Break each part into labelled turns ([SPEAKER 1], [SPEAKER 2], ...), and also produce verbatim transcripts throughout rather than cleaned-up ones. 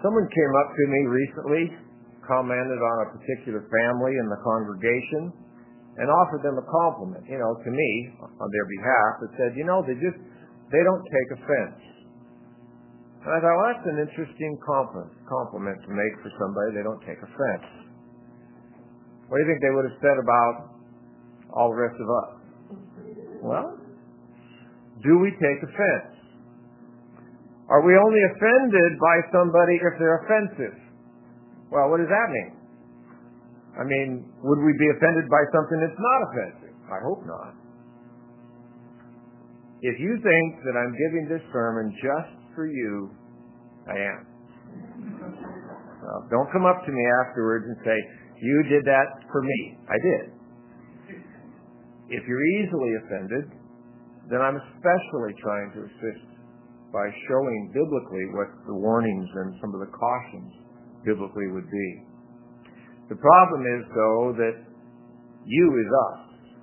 [SPEAKER 1] Someone came up to me recently, commented on a particular family in the congregation, and offered them a compliment, you know, to me on their behalf, that said, you know, they just, they don't take offense. And I thought, well, that's an interesting compliment, compliment to make for somebody. They don't take offense. What do you think they would have said about all the rest of us? Well, do we take offense? Are we only offended by somebody if they're offensive? Well, what does that mean? I mean, would we be offended by something that's not offensive? I hope not. If you think that I'm giving this sermon just for you, I am. Well, don't come up to me afterwards and say, you did that for me. I did. If you're easily offended, then I'm especially trying to assist by showing biblically what the warnings and some of the cautions biblically would be. The problem is, though, that you is us.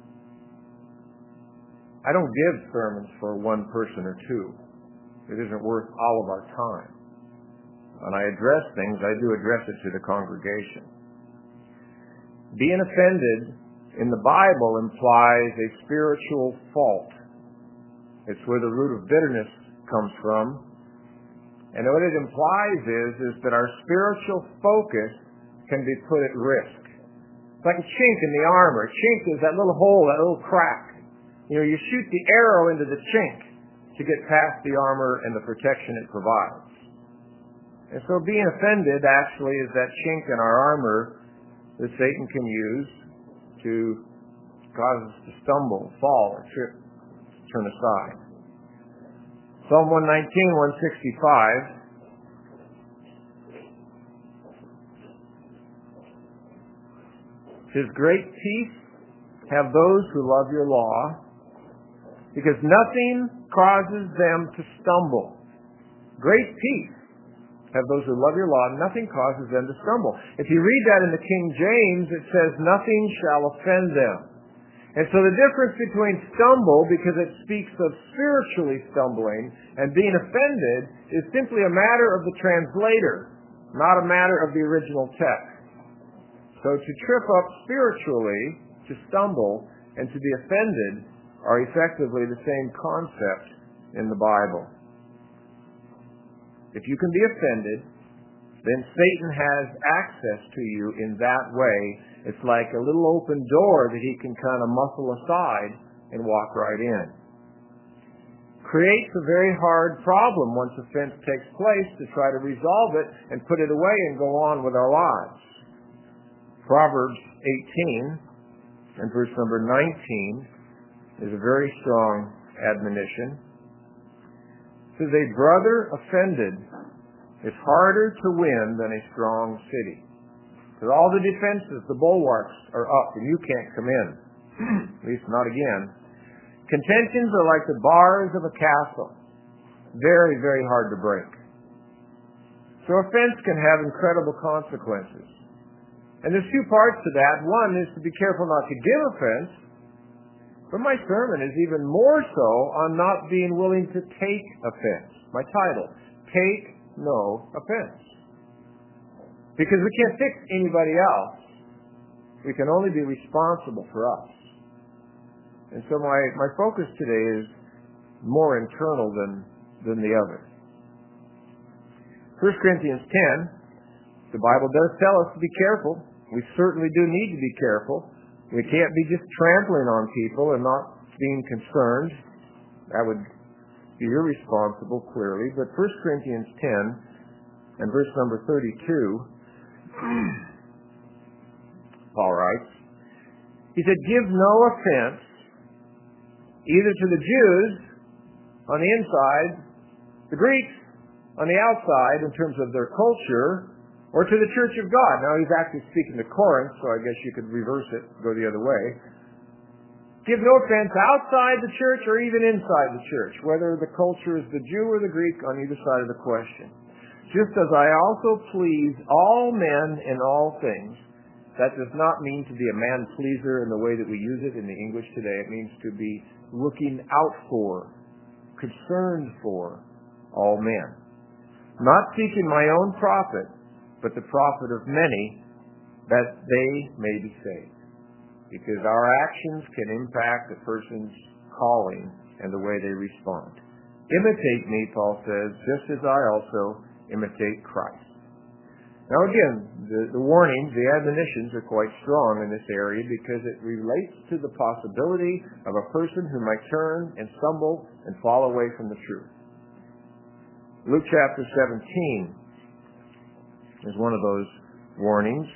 [SPEAKER 1] I don't give sermons for one person or two. It isn't worth all of our time. When I address things, I do address it to the congregation. Being offended in the Bible implies a spiritual fault. It's where the root of bitterness comes from. And what it implies is, is that our spiritual focus can be put at risk. It's like a chink in the armor. A chink is that little hole, that little crack. You know, you shoot the arrow into the chink to get past the armor and the protection it provides. And so being offended actually is that chink in our armor that Satan can use to cause us to stumble, fall, or trip, turn aside. Psalm one nineteen, one sixty-five says, great peace have those who love your law, because nothing causes them to stumble. Great peace have those who love your law, nothing causes them to stumble. If you read that in the King James, it says, nothing shall offend them. And so the difference between stumble, because it speaks of spiritually stumbling, and being offended is simply a matter of the translator, not a matter of the original text. So to trip up spiritually, to stumble, and to be offended are effectively the same concept in the Bible. If you can be offended, then Satan has access to you in that way. It's like a little open door that he can kind of muffle aside and walk right in. Creates a very hard problem once offense takes place to try to resolve it and put it away and go on with our lives. Proverbs eighteen and verse number nineteen is a very strong admonition. It says, a brother offended is harder to win than a strong city. Because all the defenses, the bulwarks are up and you can't come in. At least not again. Contentions are like the bars of a castle. Very, very hard to break. So offense can have incredible consequences. And there's two parts to that. One is to be careful not to give offense. But my sermon is even more so on not being willing to take offense. My title, Take No Offense. Because we can't fix anybody else. We can only be responsible for us. And so my, my focus today is more internal than, than the other. First Corinthians ten, the Bible does tell us to be careful. We certainly do need to be careful. We can't be just trampling on people and not being concerned. That would be irresponsible, clearly. But First Corinthians ten and verse number thirty-two, Paul writes, he said, give no offense either to the Jews on the inside, the Greeks on the outside in terms of their culture, or to the church of God. Now, he's actually speaking to Corinth, so I guess you could reverse it, go the other way. Give no offense outside the church or even inside the church, whether the culture is the Jew or the Greek on either side of the question. Just as I also please all men in all things. That does not mean to be a man-pleaser in the way that we use it in the English today. It means to be looking out for, concerned for all men. not seeking my own profit, but the profit of many, that they may be saved. Because our actions can impact a person's calling and the way they respond. Imitate me, Paul says, just as I also imitate Christ. Now again, the, the warnings, the admonitions are quite strong in this area because it relates to the possibility of a person who might turn and stumble and fall away from the truth. Luke chapter seventeen is one of those warnings.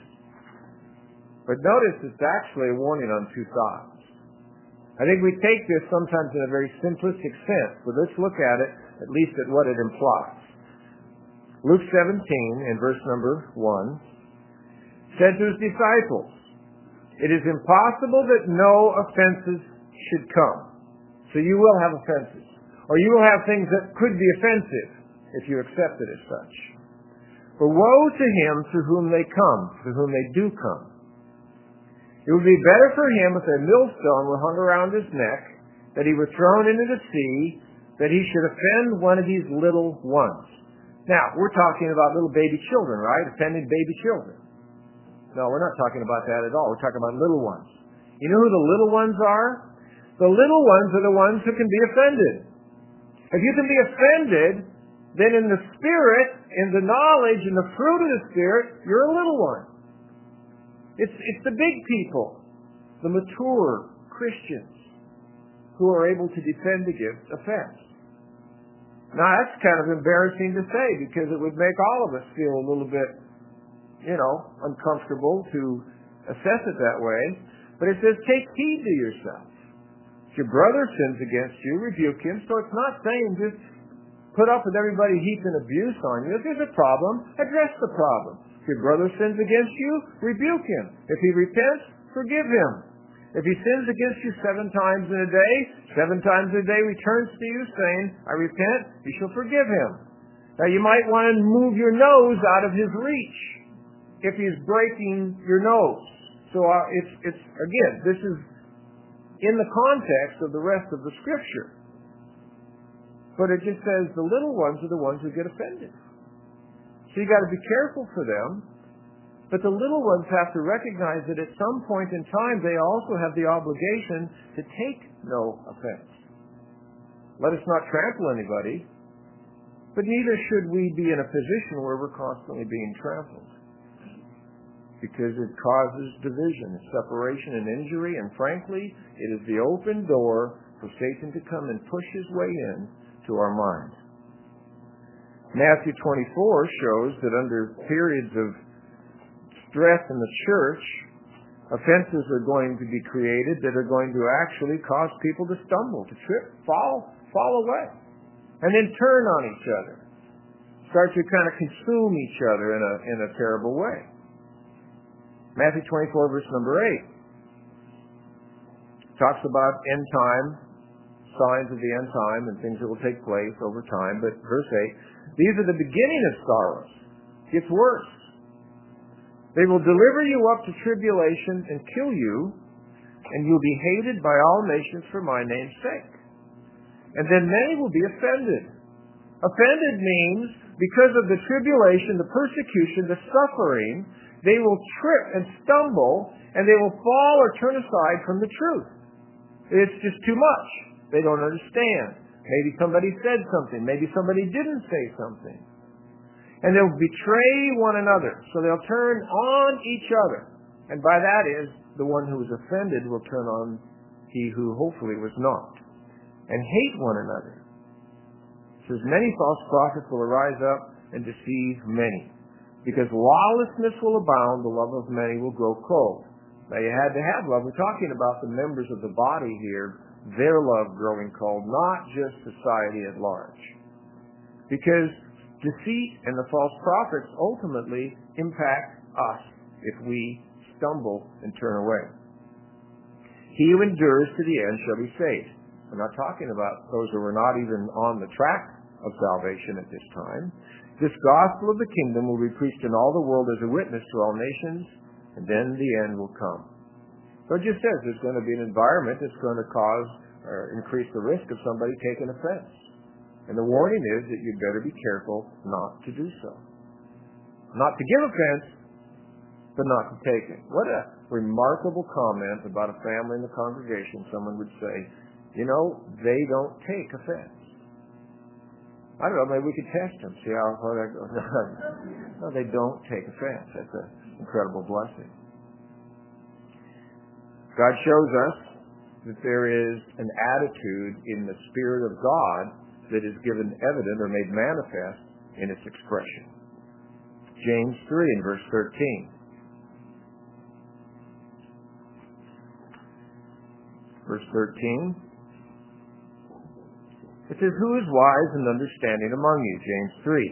[SPEAKER 1] But notice it's actually a warning on two sides. I think we take this sometimes in a very simplistic sense, but let's look at it at least at what it implies. Luke seventeen, in verse number one, said to his disciples, "It is impossible that no offenses should come." So you will have offenses. Or you will have things that could be offensive if you accept it as such. But woe to him through whom they come, through whom they do come. It would be better for him if a millstone were hung around his neck, that he were thrown into the sea, that he should offend one of these little ones. Now, we're talking about little baby children, right? Offending baby children. No, we're not talking about that at all. We're talking about little ones. You know who the little ones are? The little ones are the ones who can be offended. If you can be offended, then in the Spirit, in the knowledge, in the fruit of the Spirit, you're a little one. It's, it's the big people, the mature Christians, who are able to defend against offense. Now, that's kind of embarrassing to say because it would make all of us feel a little bit, you know, uncomfortable to assess it that way. But it says, take heed to yourself. If your brother sins against you, rebuke him. So it's not saying just put up with everybody heaping abuse on you. If there's a problem, address the problem. If your brother sins against you, rebuke him. If he repents, forgive him. If he sins against you seven times in a day, seven times a day returns to you saying, I repent, you shall forgive him. Now you might want to move your nose out of his reach if he's breaking your nose. So uh, it's, it's, again, this is in the context of the rest of the Scripture. But it just says the little ones are the ones who get offended. So you got to be careful for them. But the little ones have to recognize that at some point in time they also have the obligation to take no offense. Let us not trample anybody, but neither should we be in a position where we're constantly being trampled. Because it causes division, separation, and injury, and frankly, it is the open door for Satan to come and push his way in to our minds. Matthew twenty-four shows that under periods of stress in the church, offenses are going to be created that are going to actually cause people to stumble, to trip, fall, fall away, and then turn on each other, start to kind of consume each other in a in a terrible way. Matthew twenty-four, verse number eight, talks about end time, signs of the end time, and things that will take place over time. But verse eight, these are the beginning of sorrows. It gets worse. They will deliver you up to tribulation and kill you, and you'll be hated by all nations for my name's sake. And then many will be offended. Offended means because of the tribulation, the persecution, the suffering, they will trip and stumble, and they will fall or turn aside from the truth. It's just too much. They don't understand. Maybe somebody said something. Maybe somebody didn't say something. And they'll betray one another. So they'll turn on each other. And by that is, the one who was offended will turn on he who hopefully was not. And hate one another. It says, many false prophets will arise up and deceive many. Because lawlessness will abound, the love of many will grow cold. Now you had to have love. We're talking about the members of the body here, their love growing cold, not just society at large. Because deceit and the false prophets ultimately impact us if we stumble and turn away. He who endures to the end shall be saved. We're not talking about those who are not even on the track of salvation at this time. This gospel of the kingdom will be preached in all the world as a witness to all nations, and then the end will come. So it just says there's going to be an environment that's going to cause or increase the risk of somebody taking offense. And the warning is that you'd better be careful not to do so. Not to give offense, but not to take it. What a remarkable comment about a family in the congregation. Someone would say, you know, they don't take offense. I don't know, maybe we could test them, see how far that goes. No, they don't take offense. That's an incredible blessing. God shows us that there is an attitude in the Spirit of God that is given evident or made manifest in its expression. James three and verse thirteen. Verse thirteen. It says, who is wise and understanding among you? James three.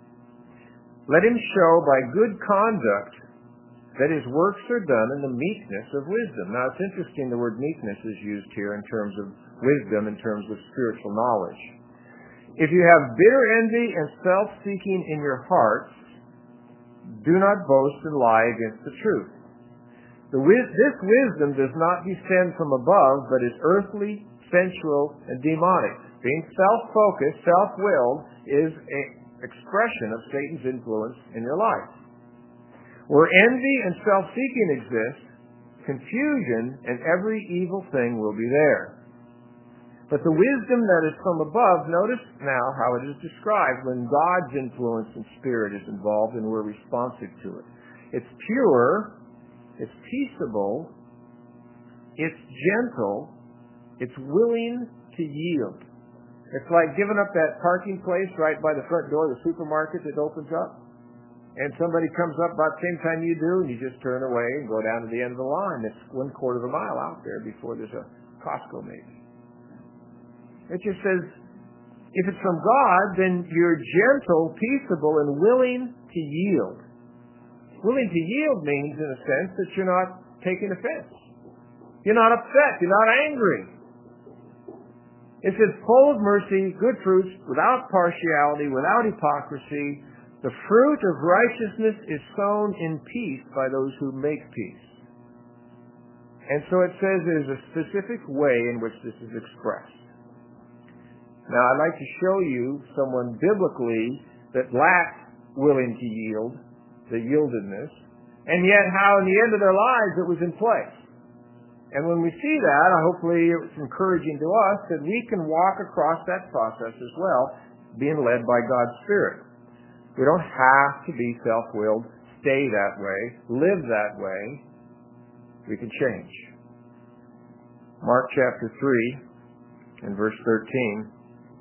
[SPEAKER 1] Let him show by good conduct that his works are done in the meekness of wisdom. Now, it's interesting the word meekness is used here in terms of wisdom, in terms of spiritual knowledge. If you have bitter envy and self-seeking in your hearts, do not boast and lie against the truth. The wis- this wisdom does not descend from above, but is earthly, sensual, and demonic. Being self-focused, self-willed, is an expression of Satan's influence in your life. Where envy and self-seeking exist, confusion and every evil thing will be there. But the wisdom that is from above, notice now how it is described when God's influence and Spirit is involved and we're responsive to it. It's pure, it's peaceable, it's gentle, it's willing to yield. It's like giving up that parking place right by the front door of the supermarket that opens up. And somebody comes up about the same time you do, and you just turn away and go down to the end of the line. It's one quarter of a mile out there before there's a Costco maybe. It just says, if it's from God, then you're gentle, peaceable, and willing to yield. Willing to yield means, in a sense, that you're not taking offense. You're not upset. You're not angry. It says, full of mercy, good fruits, without partiality, without hypocrisy. The fruit of righteousness is sown in peace by those who make peace. And so it says there's a specific way in which this is expressed. Now, I'd like to show you someone biblically that lacked willing to yield, the yieldedness, and yet how in the end of their lives it was in place. And when we see that, hopefully it's encouraging to us that we can walk across that process as well, being led by God's Spirit. We don't have to be self-willed, stay that way, live that way. We can change. Mark chapter three and verse thirteen.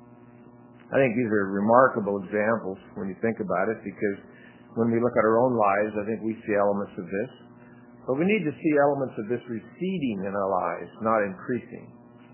[SPEAKER 1] I think these are remarkable examples when you think about it, because when we look at our own lives, I think we see elements of this. But we need to see elements of this receding in our lives, not increasing.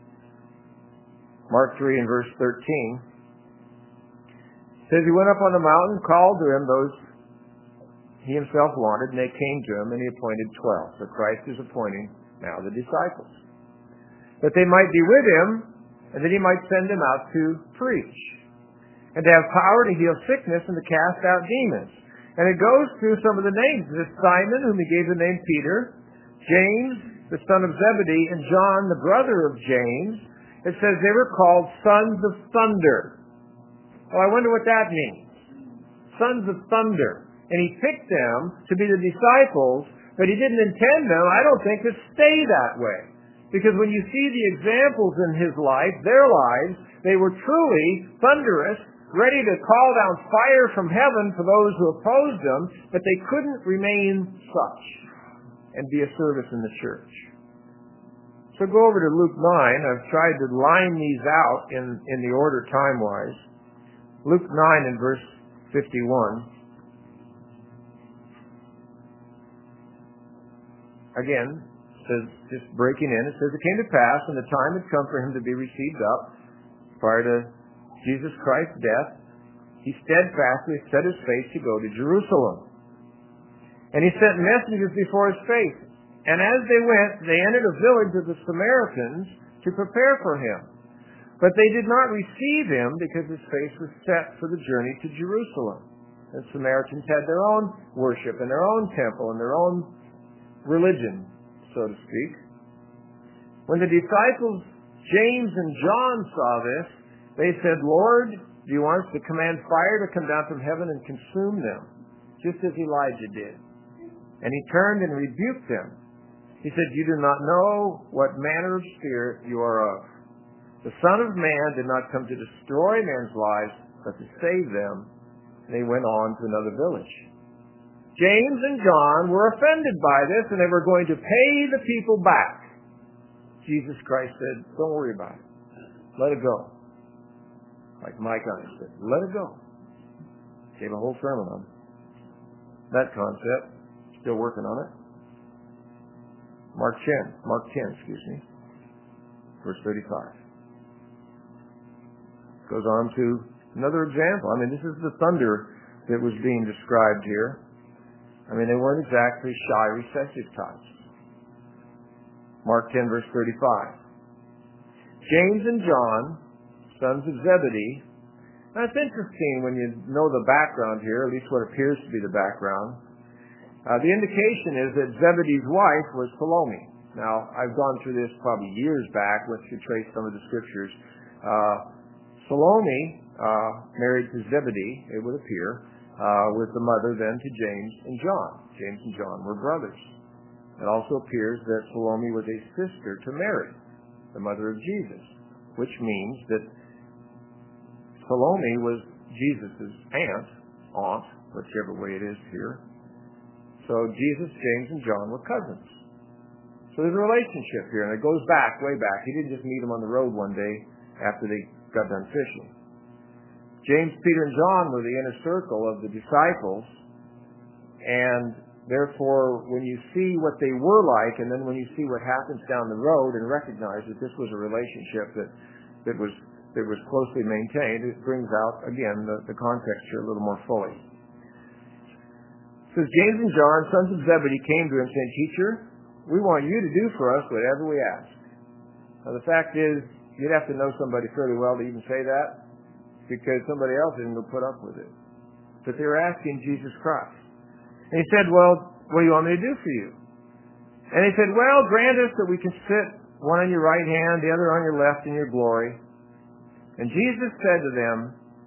[SPEAKER 1] Mark three and verse thirteen says, he went up on the mountain, called to him those he himself wanted, and they came to him, and he appointed twelve. So Christ is appointing now the disciples, that they might be with him, and that he might send them out to preach, and to have power to heal sickness and to cast out demons. And it goes through some of the names. This Simon, whom he gave the name Peter, James, the son of Zebedee, and John, the brother of James. It says they were called sons of thunder. Oh, I wonder what that means. Sons of thunder. And he picked them to be the disciples, but he didn't intend them, I don't think, to stay that way. Because when you see the examples in his life, their lives, they were truly thunderous, ready to call down fire from heaven for those who opposed them, but they couldn't remain such and be a service in the church. So go over to Luke nine. I've tried to line these out in, in the order time-wise. Luke nine and verse fifty-one. Again, says, just breaking in, it says, it came to pass when the time had come for him to be received up, prior to Jesus Christ's death, he steadfastly set his face to go to Jerusalem. And he sent messengers before his face. And as they went, they entered a village of the Samaritans to prepare for him. But they did not receive him because his face was set for the journey to Jerusalem. The Samaritans had their own worship and their own temple and their own religion, so to speak. When the disciples James and John saw this, they said, Lord, Do you want us to command fire to come down from heaven and consume them, just as Elijah did? And he turned and rebuked them. He said, you do not know what manner of spirit you are of. The Son of Man did not come to destroy men's lives, but to save them. And they went on to another village. James and John were offended by this, and they were going to pay the people back. Jesus Christ said, don't worry about it. Let it go. Like Mike Owens said, let it go. Gave a whole sermon on that concept. Still working on it. Mark ten, Mark ten, excuse me, verse thirty-five. Goes on to another example. I mean, this is the thunder that was being described here. I mean, they weren't exactly shy, recessive types. Mark ten, verse thirty-five. James and John, sons of Zebedee. Now, it's interesting when you know the background here, at least what appears to be the background. Uh, the indication is that Zebedee's wife was Salome. Now, I've gone through this probably years back, once you trace some of the scriptures. Uh, Salome uh, married to Zebedee, it would appear, uh, was the mother then to James and John. James and John were brothers. It also appears that Salome was a sister to Mary, the mother of Jesus, which means that Salome was Jesus' aunt, aunt, whichever way it is here. So Jesus, James, and John were cousins. So there's a relationship here, and it goes back, way back. He didn't just meet them on the road one day after they got done fishing. James, Peter, and John were the inner circle of the disciples, and therefore, when you see what they were like, and then when you see what happens down the road and recognize that this was a relationship that, that was that was closely maintained, it brings out, again, the, the context here a little more fully. It says, James and John, sons of Zebedee, came to him saying, Teacher, we want you to do for us whatever we ask. Now, the fact is, you'd have to know somebody fairly well to even say that, because somebody else isn't going to put up with it. But they were asking Jesus Christ. And he said, well, what do you want me to do for you? And he said, well, grant us that we can sit one on your right hand, the other on your left in your glory. And Jesus said to them,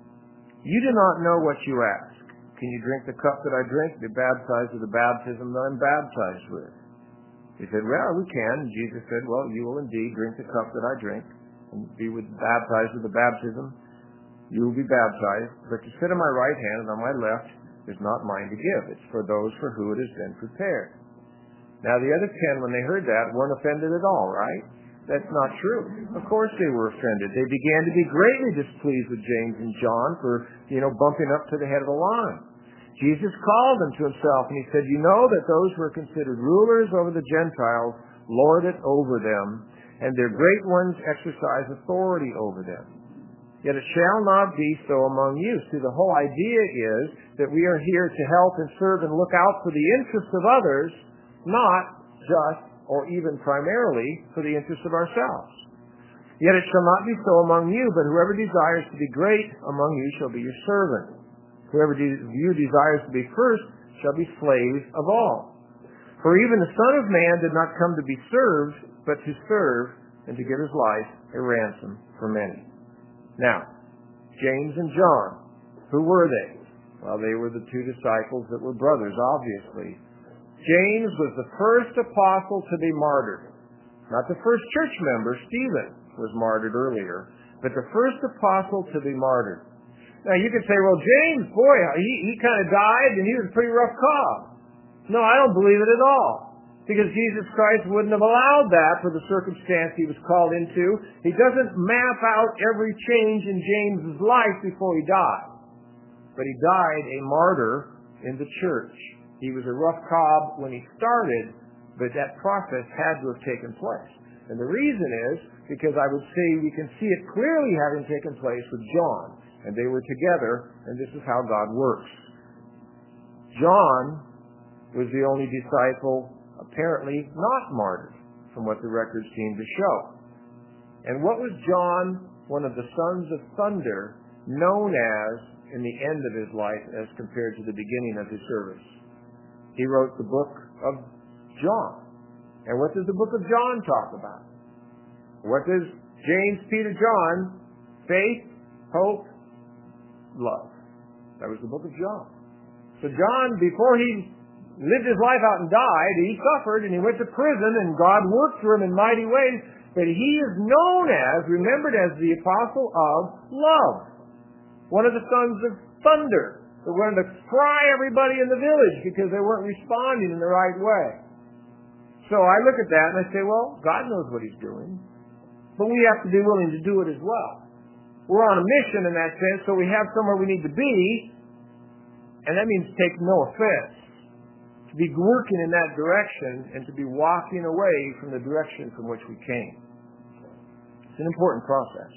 [SPEAKER 1] you do not know what you ask. Can you drink the cup that I drink, be baptized with the baptism that I'm baptized with? He said, well, we can. And Jesus said, well, you will indeed drink the cup that I drink and be with, baptized with the baptism. You will be baptized. But to sit on my right hand and on my left is not mine to give. It's for those for whom it has been prepared. Now, the other ten, when they heard that, weren't offended at all, right? That's not true. Of course they were offended. They began to be greatly displeased with James and John for, you know, bumping up to the head of the line. Jesus called them to himself, and he said, you know that those who are considered rulers over the Gentiles lord it over them, and their great ones exercise authority over them. Yet it shall not be so among you. See, the whole idea is that we are here to help and serve and look out for the interests of others, not just or even primarily for the interests of ourselves. Yet it shall not be so among you, but whoever desires to be great among you shall be your servant. Whoever of you desires to be first shall be slave of all. For even the Son of Man did not come to be served, but to serve and to give his life a ransom for many. Now, James and John, who were they? Well, they were the two disciples that were brothers, obviously. James was the first apostle to be martyred. Not the first church member, Stephen, was martyred earlier, but the first apostle to be martyred. Now, you could say, well, James, boy, he, he kind of died, and he was a pretty rough cob. No, I don't believe it at all, because Jesus Christ wouldn't have allowed that for the circumstance he was called into. He doesn't map out every change in James's life before he died. But he died a martyr in the church. He was a rough cob when he started, but that process had to have taken place. And the reason is because I would say we can see it clearly having taken place with John. And they were together, and this is how God works. John was the only disciple apparently not martyred, from what the records seem to show. And what was John, one of the sons of thunder, known as in the end of his life as compared to the beginning of his service? He wrote the book of John. And what does the book of John talk about? What does James, Peter, John, faith, hope, love. That was the book of John. So John, before he lived his life out and died, he suffered and he went to prison and God worked through him in mighty ways, but he is known as, remembered as the apostle of love. One of the sons of thunder that wanted to fry everybody in the village because they weren't responding in the right way. So I look at that and I say, well, God knows what he's doing, but we have to be willing to do it as well. We're on a mission in that sense, so we have somewhere we need to be, and that means take no offense. To be working in that direction and to be walking away from the direction from which we came. It's an important process.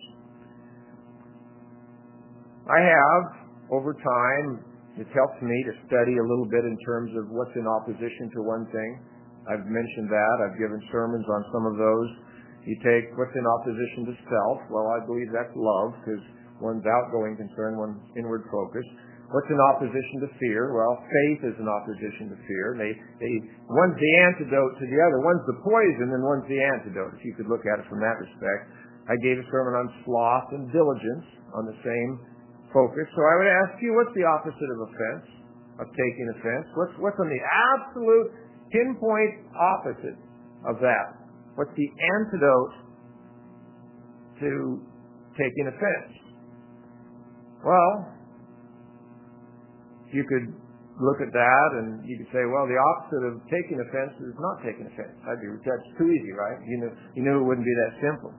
[SPEAKER 1] I have, over time, it's helped me to study a little bit in terms of what's in opposition to one thing. I've mentioned that. I've given sermons on some of those. You take what's in opposition to self. Well, I believe that's love, because one's outgoing concern, one's inward focus. What's in opposition to fear? Well, faith is in opposition to fear. They, they, one's the antidote to the other. One's the poison, and one's the antidote, if you could look at it from that respect. I gave a sermon on sloth and diligence on the same focus. So I would ask you, what's the opposite of offense, of taking offense? What's, what's on the absolute pinpoint opposite of that? What's the antidote to taking offense? Well, you could look at that and you could say, well, the opposite of taking offense is not taking offense. That'd be, that's too easy, right? You knew, you knew it wouldn't be that simple.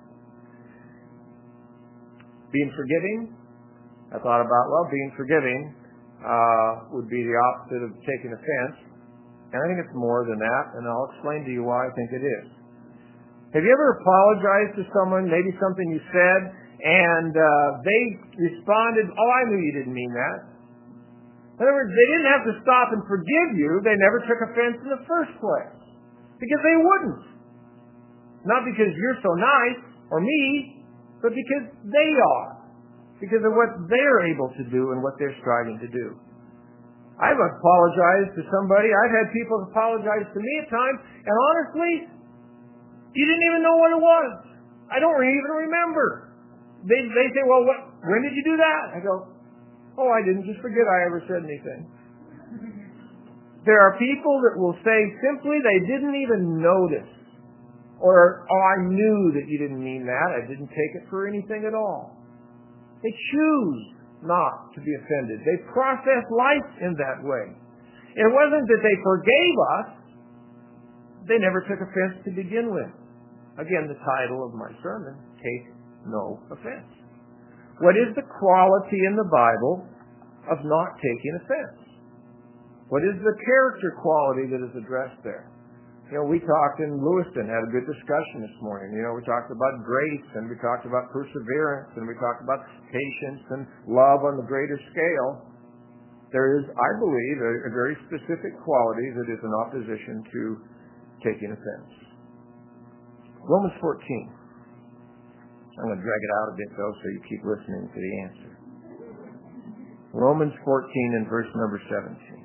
[SPEAKER 1] Being forgiving, I thought about, well, being forgiving uh, would be the opposite of taking offense. And I think it's more than that, and I'll explain to you why I think it is. Have you ever apologized to someone, maybe something you said, and uh, they responded, oh, I knew you didn't mean that. In other words, they didn't have to stop and forgive you. They never took offense in the first place. Because they wouldn't. Not because you're so nice, or me, but because they are. Because of what they're able to do and what they're striving to do. I've apologized to somebody. I've had people apologize to me at times, and honestly, you didn't even know what it was. I don't even remember. They they say, well, what? When did you do that? I go, oh, I didn't. Just forget I ever said anything. There are people that will say simply they didn't even notice. Or, oh, I knew that you didn't mean that. I didn't take it for anything at all. They choose not to be offended. They process life in that way. It wasn't that they forgave us. They never took offense to begin with. Again, the title of my sermon, Take No Offense. What is the quality in the Bible of not taking offense? What is the character quality that is addressed there? You know, we talked in Lewiston, had a good discussion this morning. You know, we talked about grace, and we talked about perseverance, and we talked about patience and love on the greater scale. There is, I believe, a, a very specific quality that is in opposition to taking offense. Romans fourteen. I'm going to drag it out a bit, though, so you keep listening to the answer. Romans fourteen and verse number seventeen.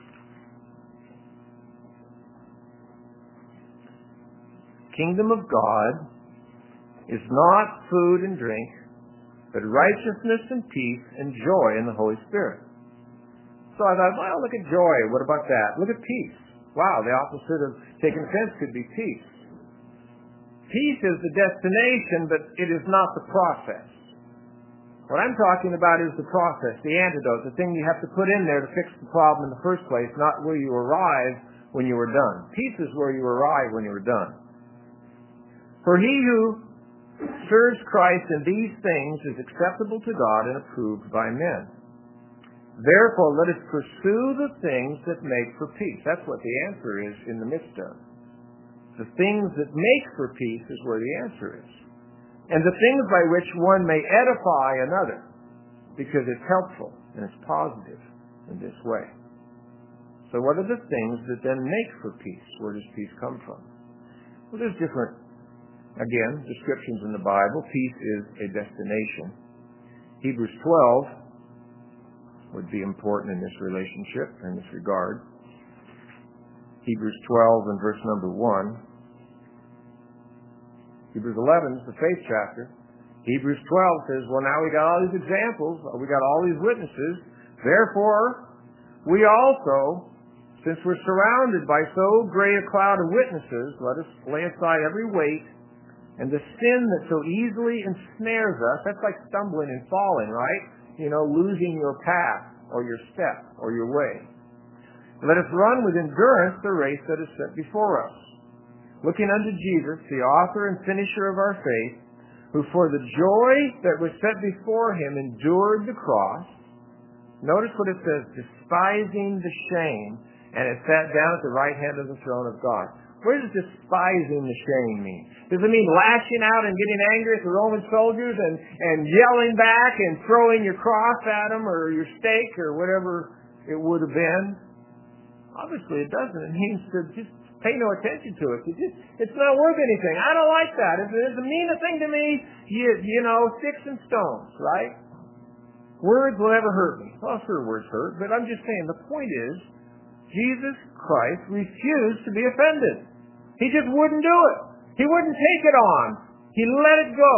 [SPEAKER 1] Kingdom of God is not food and drink, but righteousness and peace and joy in the Holy Spirit. So I thought, well, look at joy. What about that? Look at peace. Wow, the opposite of taking offense could be peace. Peace is the destination, but it is not the process. What I'm talking about is the process, the antidote, the thing you have to put in there to fix the problem in the first place, not where you arrive when you were done. Peace is where you arrive when you were done. For he who serves Christ in these things is acceptable to God and approved by men. Therefore, let us pursue the things that make for peace. That's what the answer is in the midst of. The things that make for peace is where the answer is. And the things by which one may edify another, because it's helpful and it's positive in this way. So what are the things that then make for peace? Where does peace come from? Well, there's different, again, descriptions in the Bible. Peace is a destination. Hebrews twelve would be important in this relationship, in this regard. Hebrews twelve and verse number one. Hebrews eleven is the faith chapter. Hebrews twelve says, well, now we got all these examples, we got all these witnesses, therefore we also, since we're surrounded by so great a cloud of witnesses, let us lay aside every weight and the sin that so easily ensnares us. That's like stumbling and falling, right? You know, losing your path or your step or your way. Let us run with endurance the race that is set before us, looking unto Jesus, the author and finisher of our faith, who for the joy that was set before him endured the cross. Notice what it says, despising the shame, and it sat down at the right hand of the throne of God. What does despising the shame mean? Does it mean lashing out and getting angry at the Roman soldiers and, and yelling back and throwing your cross at them or your stake or whatever it would have been? Obviously it doesn't. It means to just pay no attention to it. It just, it's not worth anything. I don't like that. If it's the meanest thing to me, you, you know, sticks and stones, right? Words will never hurt me. Well, sure, words hurt, but I'm just saying the point is Jesus Christ refused to be offended. He just wouldn't do it. He wouldn't take it on. He let it go.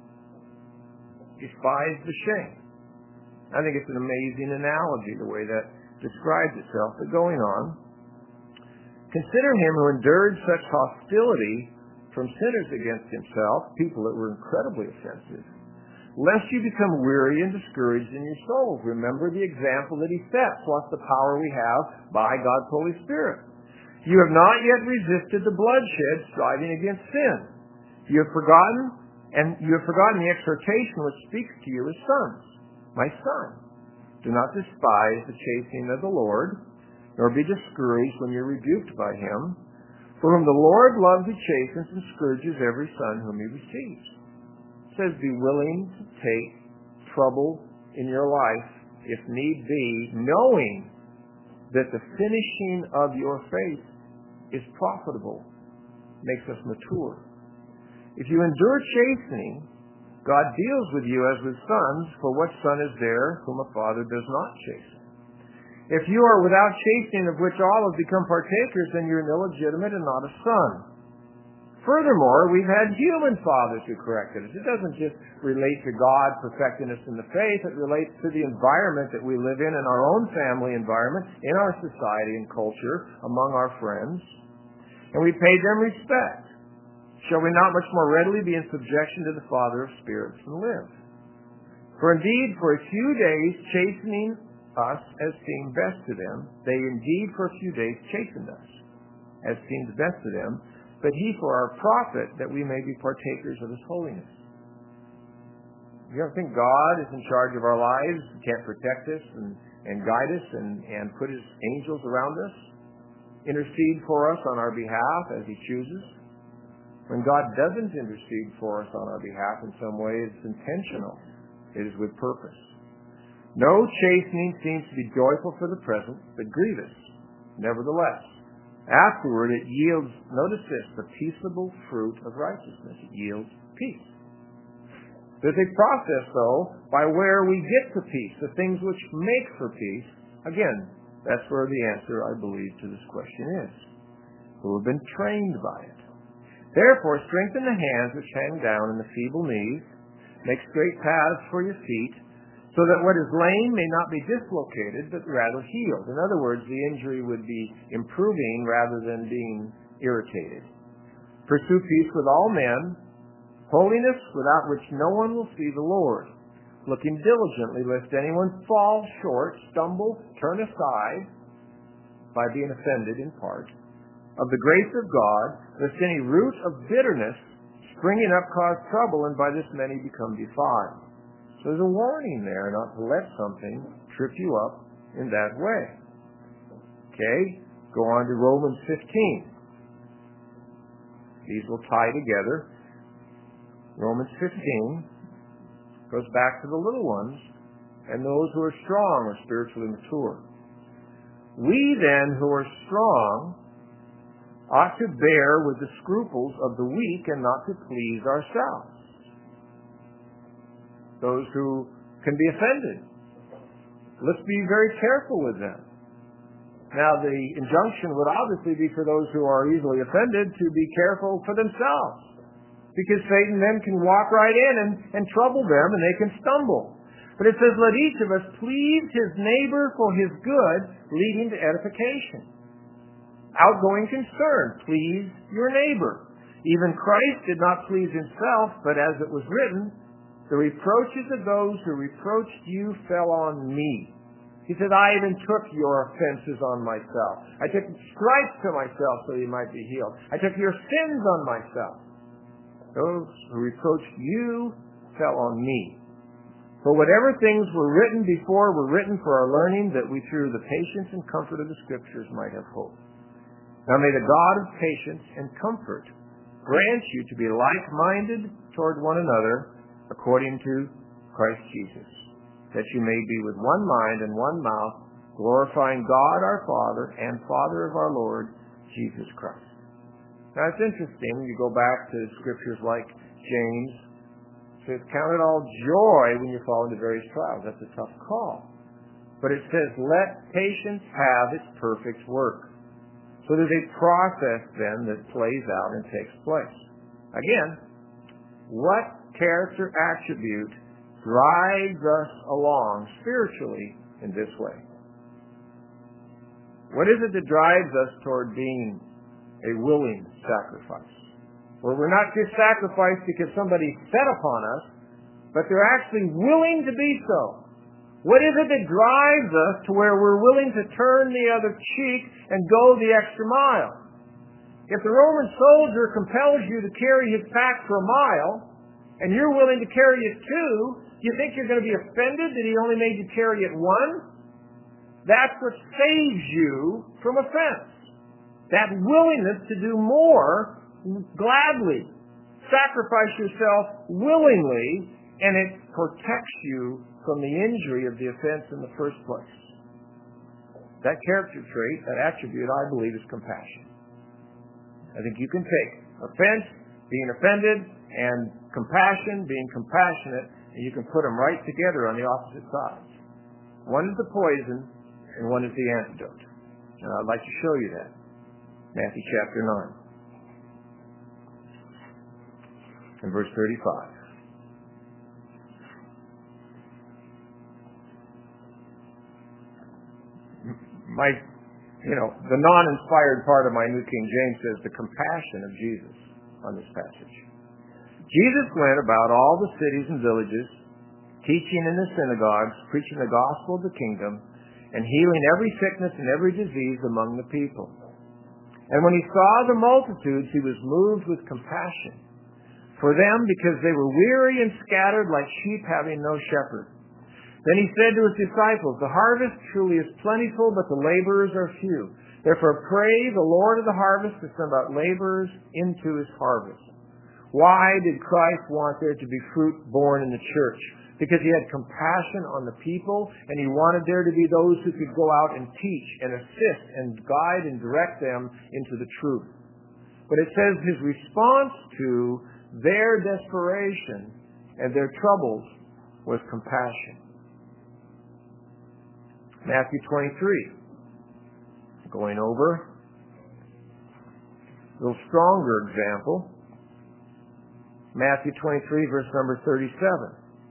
[SPEAKER 1] Despised the shame. I think it's an amazing analogy, the way that describes itself. But going on, consider him who endured such hostility from sinners against himself, people that were incredibly offensive, lest you become weary and discouraged in your souls. Remember the example that he set, plus the power we have by God's Holy Spirit. You have not yet resisted the bloodshed, striving against sin. You have forgotten, and you have forgotten the exhortation which speaks to you as sons. My son, do not despise the chastening of the Lord, nor be discouraged when you're rebuked by him. For whom the Lord loves, he chastens and scourges every son whom he receives. It says, be willing to take trouble in your life, if need be, knowing that the finishing of your faith is profitable, makes us mature. If you endure chastening, God deals with you as with sons, for what son is there whom a father does not chasten? If you are without chastening, of which all have become partakers, then you're an illegitimate and not a son. Furthermore, we've had human fathers who corrected us. It doesn't just relate to God perfecting us in the faith. It relates to the environment that we live in, in our own family environment, in our society and culture, among our friends. And we paid them respect. Shall we not much more readily be in subjection to the Father of spirits and live? For indeed, for a few days chastening us as seemed best to them, they indeed for a few days chastened us as seemed best to them, but he for our profit, that we may be partakers of his holiness. You ever think God is in charge of our lives, can't protect us and, and guide us and, and put his angels around us, intercede for us on our behalf as he chooses? When God doesn't intercede for us on our behalf in some way, it's intentional. It is with purpose. No chastening seems to be joyful for the present, but grievous. Nevertheless, afterward it yields, notice this, the peaceable fruit of righteousness. It yields peace. There's a process, though, by where we get to peace, the things which make for peace. Again, that's where the answer, I believe, to this question is. Who have been trained by it. Therefore, strengthen the hands which hang down and the feeble knees. Make straight paths for your feet, so that what is lame may not be dislocated, but rather healed. In other words, the injury would be improving rather than being irritated. Pursue peace with all men, holiness without which no one will see the Lord. Looking diligently lest anyone fall short, stumble, turn aside by being offended in part of the grace of God, lest any root of bitterness springing up cause trouble, and by this many become defiled. So there's a warning there not to let something trip you up in that way. Okay, go on to Romans fifteen. These will tie together. Romans fifteen goes back to the little ones and those who are strong or spiritually mature. We then who are strong ought to bear with the scruples of the weak and not to please ourselves. Those who can be offended, let's be very careful with them. Now, the injunction would obviously be for those who are easily offended to be careful for themselves. because Satan then can walk right in and, and trouble them, and they can stumble. But it says, let each of us please his neighbor for his good, leading to edification. Outgoing concern, please your neighbor. Even Christ did not please himself, but as it was written, the reproaches of those who reproached you fell on me. He said, I even took your offenses on myself. I took stripes to myself so you might be healed. I took your sins on myself. Those who reproached you fell on me. For whatever things were written before were written for our learning, that we through the patience and comfort of the Scriptures might have hope. Now may the God of patience and comfort grant you to be like-minded toward one another according to Christ Jesus, that you may be with one mind and one mouth, glorifying God our Father and Father of our Lord Jesus Christ. Now it's interesting, you go back to scriptures like James, it says, count it all joy when you fall into various trials. That's a tough call. But it says, let patience have its perfect work. So there's a process then that plays out and takes place. Again, what character attribute drives us along spiritually in this way? What is it that drives us toward being a willing sacrifice? Where we're not just sacrificed because somebody set upon us, but they're actually willing to be so. What is it that drives us to where we're willing to turn the other cheek and go the extra mile? If the Roman soldier compels you to carry his pack for a mile, and you're willing to carry it two, you think you're going to be offended that he only made you carry it one? That's what saves you from offense. That willingness to do more gladly. Sacrifice yourself willingly, and it protects you from the injury of the offense in the first place. That character trait, that attribute, I believe, is compassion. I think you can take offense, being offended, and compassion, being compassionate, and you can put them right together on the opposite sides. One is the poison, and one is the antidote. And I'd like to show you that. Matthew chapter nine. And verse thirty-five. My, you know, the non-inspired part of my New King James says the compassion of Jesus on this passage. Jesus went about all the cities and villages, teaching in the synagogues, preaching the gospel of the kingdom, and healing every sickness and every disease among the people. And when he saw the multitudes, he was moved with compassion for them, because they were weary and scattered like sheep having no shepherd. Then he said to his disciples, the harvest truly is plentiful, but the laborers are few. Therefore pray the Lord of the harvest to send out laborers into his harvest. Why did Christ want there to be fruit born in the church? Because he had compassion on the people, and he wanted there to be those who could go out and teach and assist and guide and direct them into the truth. But it says his response to their desperation and their troubles was compassion. Matthew twenty-three. Going over. A little stronger example. Matthew twenty-three, verse number thirty-seven.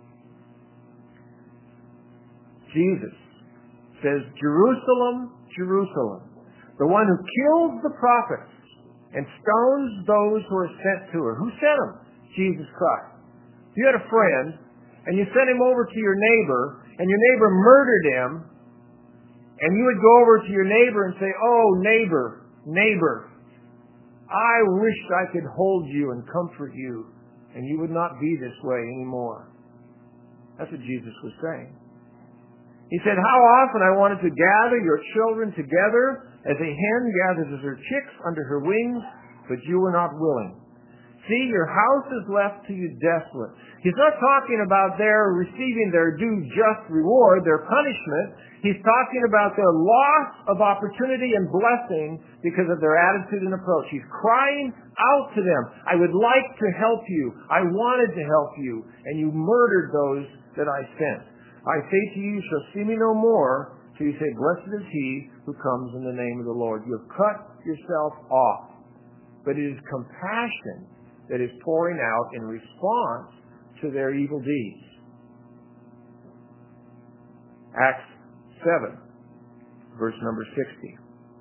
[SPEAKER 1] Jesus says, Jerusalem, Jerusalem, the one who kills the prophets and stones those who are sent to her. Who sent them? Jesus Christ. If you had a friend and you sent him over to your neighbor, and your neighbor murdered him, and you would go over to your neighbor and say, oh, neighbor, neighbor, I wish I could hold you and comfort you, and you would not be this way anymore. That's what Jesus was saying. He said, how often I wanted to gather your children together as a hen gathers her chicks under her wings, but you were not willing. See, your house is left to you desolate. He's not talking about their receiving their due just reward, their punishment. He's talking about their loss of opportunity and blessing because of their attitude and approach. He's crying out to them, I would like to help you. I wanted to help you, and you murdered those that I sent. I say to you, you shall see me no more, till you say, blessed is he who comes in the name of the Lord. You have cut yourself off. But it is compassion that is pouring out in response to their evil deeds. Acts seven, verse number sixty.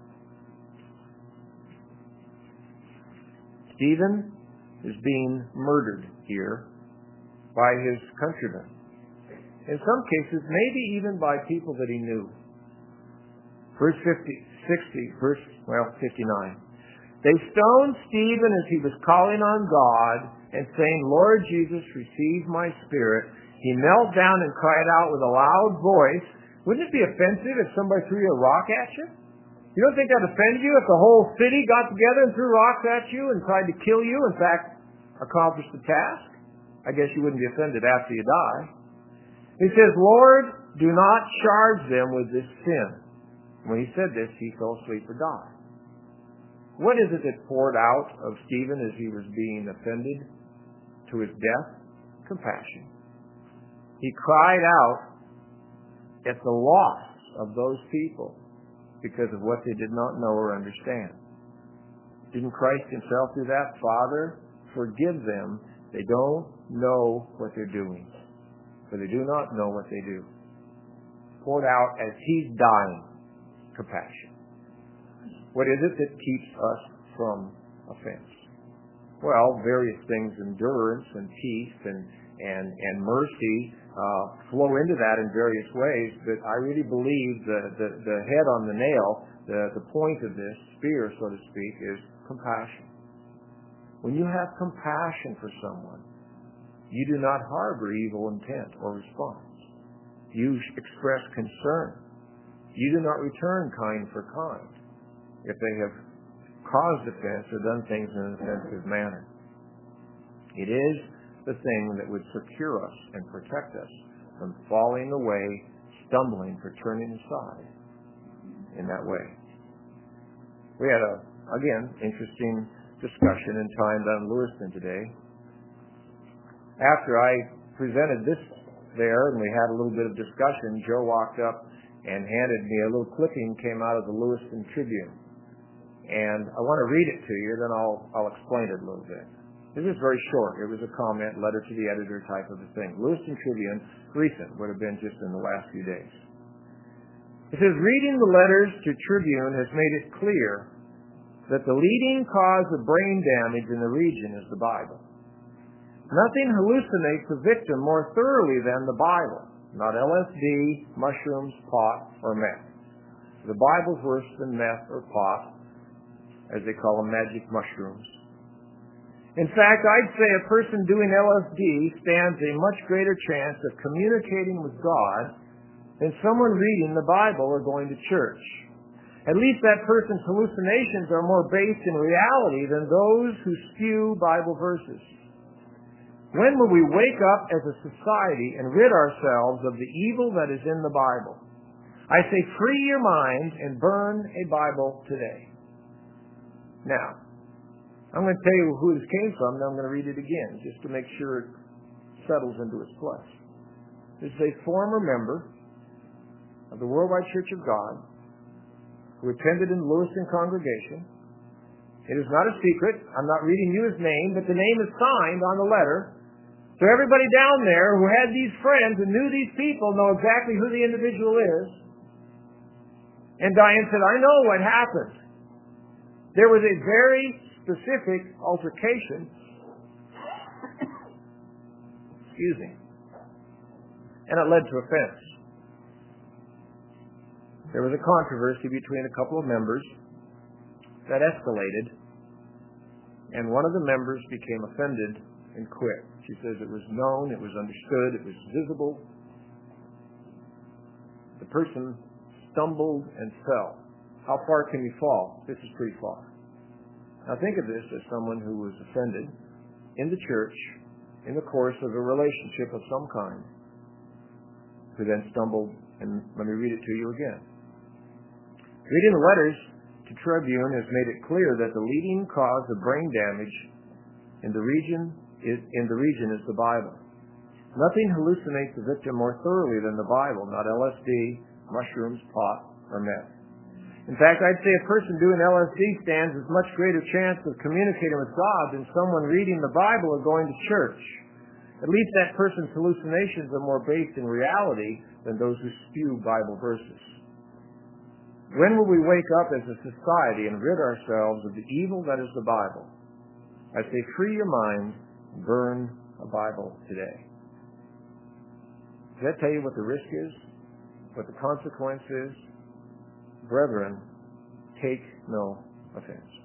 [SPEAKER 1] Stephen is being murdered here by his countrymen. In some cases, maybe even by people that he knew. Verse fifty, sixty, verse, well, fifty-nine. They stoned Stephen as he was calling on God and saying, Lord Jesus, receive my spirit. He knelt down and cried out with a loud voice. Wouldn't it be offensive if somebody threw a rock at you? You don't think that offended you if the whole city got together and threw rocks at you and tried to kill you, in fact, accomplish the task? I guess you wouldn't be offended after you die. He says, Lord, do not charge them with this sin. When he said this, he fell asleep or died. What is it that poured out of Stephen as he was being offended to his death? Compassion. He cried out at the loss of those people because of what they did not know or understand. Didn't Christ himself do that? Father, forgive them. They don't know what they're doing. For they do not know what they do. Poured out as he's dying. Compassion. What is it that keeps us from offense? Well, various things, endurance and peace and, and, and mercy uh, flow into that in various ways, but I really believe the, the, the head on the nail, the, the point of this spear, so to speak, is compassion. When you have compassion for someone, you do not harbor evil intent or response. You express concern. You do not return kind for kind if they have caused offense or done things in an offensive manner. It is the thing that would secure us and protect us from falling away, stumbling, for turning aside in that way. We had a, again, interesting discussion and time down in Lewiston today. After I presented this there and we had a little bit of discussion, Joe walked up and handed me a little clipping, came out of the Lewiston Tribune. And I want to read it to you, then I'll, I'll explain it a little bit. This is very short. It was a comment, letter to the editor type of a thing. Lewiston Tribune, recent, would have been just in the last few days. It says, reading the letters to Tribune has made it clear that the leading cause of brain damage in the region is the Bible. Nothing hallucinates the victim more thoroughly than the Bible. Not L S D, mushrooms, pot, or meth. The Bible's worse than meth or pot, as they call them, magic mushrooms. In fact, I'd say a person doing L S D stands a much greater chance of communicating with God than someone reading the Bible or going to church. At least that person's hallucinations are more based in reality than those who spew Bible verses. When will we wake up as a society and rid ourselves of the evil that is in the Bible? I say free your mind and burn a Bible today. Now, I'm going to tell you who this came from, and I'm going to read it again, just to make sure it settles into its place. This is a former member of the Worldwide Church of God who attended in the Lewiston congregation. It is not a secret. I'm not reading you his name, but the name is signed on the letter. So everybody down there who had these friends and knew these people know exactly who the individual is. And Diane said, I know what happened. There was a very specific altercation. Excuse me. And it led to offense. There was a controversy between a couple of members that escalated, and one of the members became offended and quit. She says it was known, it was understood, it was visible. The person stumbled and fell. How far can you fall? This is pretty far. Now think of this as someone who was offended in the church in the course of a relationship of some kind, who then stumbled, and let me read it to you again. Reading the letters to Tribune has made it clear that the leading cause of brain damage in the region is, in the region is the Bible. Nothing hallucinates the victim more thoroughly than the Bible, not L S D, mushrooms, pot, or meth. In fact, I'd say a person doing L S D stands a much greater chance of communicating with God than someone reading the Bible or going to church. At least that person's hallucinations are more based in reality than those who spew Bible verses. When will we wake up as a society and rid ourselves of the evil that is the Bible? I say, free your mind and burn a Bible today. Does that tell you what the risk is? What the consequence is? Brethren, take no offense.